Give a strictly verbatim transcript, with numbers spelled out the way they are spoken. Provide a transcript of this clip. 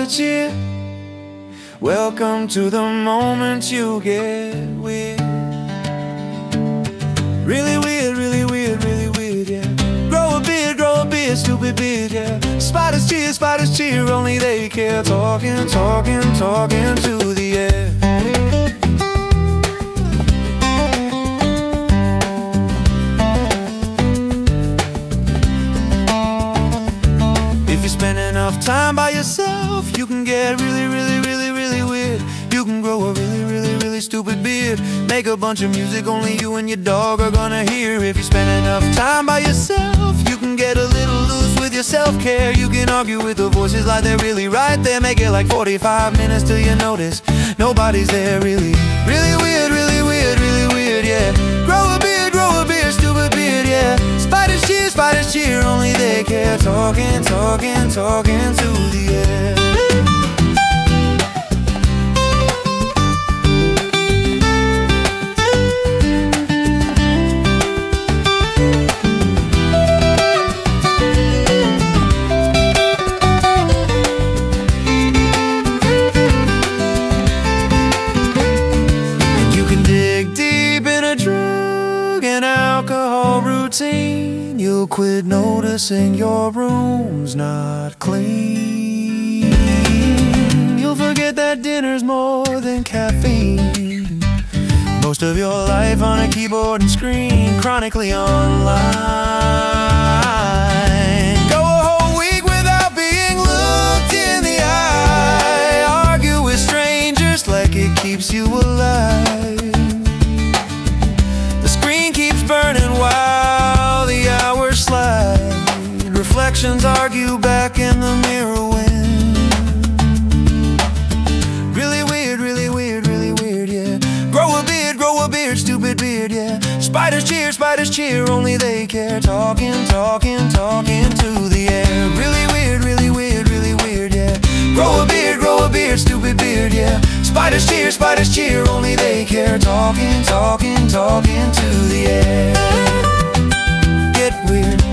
cheer. Welcome to the moment you get weird. Really weird, really weird, really weird, yeah. Grow a beard, grow a beard, stupid beard, yeah. Spiders cheer, spiders cheer, only they care. Talking, talking, talking to the air. If you spend enough time by yourself, you can get really, really, really, really weird. You can grow a really, really, really stupid beard. Make a bunch of music only you and your dog are gonna hear. If you spend enough time by yourself, you can get a little loose with your self-care. You can argue with the voices like they're really right there. Make it like forty-five minutes till you notice nobody's there. Really, really weird, really weird, really weird, yeah. Grow a beard, grow a beard, stupid beard, yeah. Spiders cheer, spiders cheer, only they care. Talking, talking, talking to the air. Alcohol routine, you'll quit noticing your room's not clean. You'll forget that dinner's more than caffeine. Most of your life on a keyboard and screen, chronically online. Go a whole week without being looked in the eye. Argue with strangers like it keeps you alive. Burning while the hours slide. Reflections argue back in the mirror when. Really weird, really weird, really weird, yeah. Grow a beard, grow a beard, stupid beard, yeah. Spiders cheer, spiders cheer, only they care. Talking, talking, talking to the air. Really weird, really weird, really weird, yeah. Grow a beard, grow a beard, stupid beard, yeah. Spiders cheer, spiders cheer, only they care. Talking, talking, talking to the air. Get weird.